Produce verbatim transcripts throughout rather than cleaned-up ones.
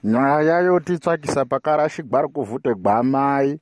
Nyaya yotitsvakisa pakarashigwa kuvhute gwamai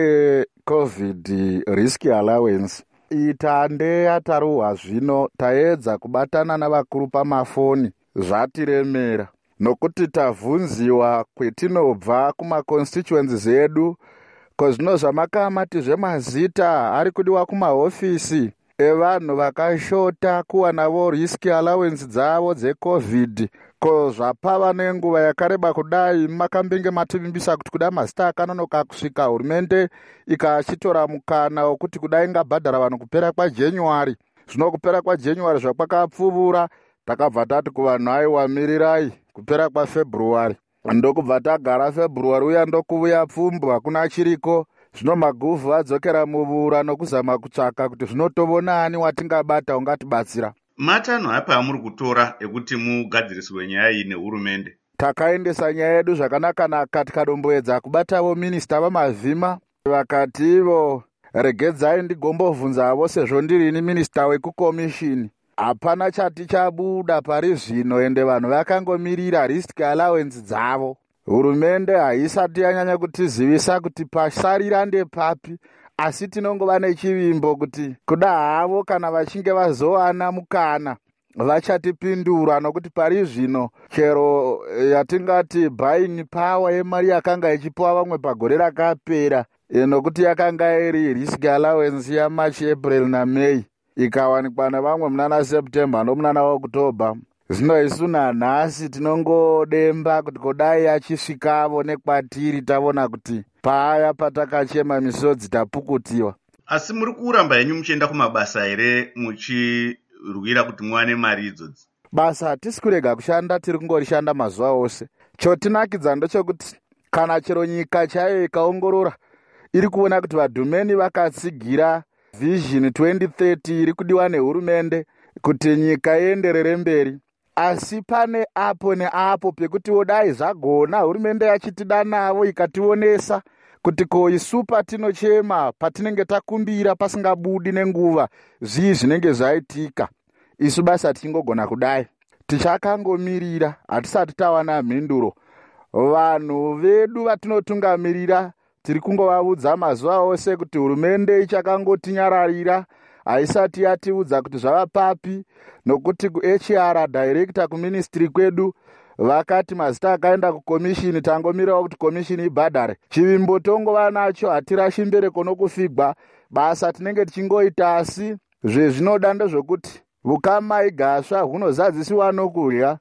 ndecovid risk allowance. Itande yataruhwa zvino taedza kubatana navakuru pamafoni zvatiremera nokuti tavhunziwa kwetinobva kumaconstituencies edu kozvino zvamakamati zvemazita ari kudiwa kumahofisi evanhu vakashota kuwanavo risk allowance dzavo dzecovid ko zvapava nenguva yakareba kudai makambenge mativimbisa kuti kuda mazita akanonoka kusvika hurumende ikachitora mukana wokuti kudai ingabhadhara vanhu kupera kwaJanuary. Zvino kupera kwaJanuary zvakwakapfuvura takabva tati kuvanhu aiwa mirirai kupera kwaFebruary. Ndokubva tagara February uya ndokuuya pfumbu hakuna chiriko. Zvino maguvhu adzokera muvura nokuzama kutsvaka kuti zvinotovona ani watingabata ungatibatsira. Matanho apa amuri kutora ekuti mugadziriswe nyaya iyi nehurumende? Takaendesa nyaya yedu zvakanaka tikadomboedza kubatavo minista vamavhima vakati ivo regedzai ndigombobvunzavo sezvo ndirini minista wekukomishini. Hapana chati chabuda pari zvino ende vanhu vakangomirira risk allowance dzavo. Hurumende haisati yanyanya kutizivisa kuti pasarira ndepapi, asi tinongova nechivimbo kuti kuda havo kana vachinge vazowana mukana vachatipindura nokuti pari zvino chero yatingati buying power yemari yakanga ichipiwa vamwe pagore rakapera nokuti yakanga iri risk allowance yaMarch, April naMay ikawanikwa nevamwe munana September nomunana October. Zvino isu nanhasi tinongodemba kuti kudai achisvikavo nekwatiri taona kuti paya patakachema misodzi tapukutiwa. Asi muri kuramba yenyu muchienda kumabasa here muchirwira kuti muwane mari idzodzi? Basa hatisi kurega kushanda, tiri kungorishanda mazuva ose. Chotinakidza ndochokuti kana chero nyika chayo ikaongorora iri kuona kuti vadhumeni vakatsigira vision twenty thirty iri kudiwa nehurumende kuti nyika ienderere mberi. Asi pane apo neapo pekuti dai zvagona hurumende yachitida navo ikationesa kuti ko isu patinochema patinenge takumbira pasingabudi nenguva zvii zvinenge zvaitika, isu basa tichingogona kudai tichakangomirira hatisati tawana mhinduro. Vanhu vedu vatinotungamirira tiri kungovaudza mazuva ose kuti hurumende ichakangotinyararira, haisati yatiudza kuti zvava papi, nokuti kuH R director kuministry kwedu vakati mazita akaenda kukomishini tangomirawo kuti komishini ibhadhare. Chivimbo tongova nacho hatirashi mbere konokufigwa, basa tinenge tichingoita. Asi zvezvinoda ndezvokuti vukama igasva hunozadzisiwa nokudya.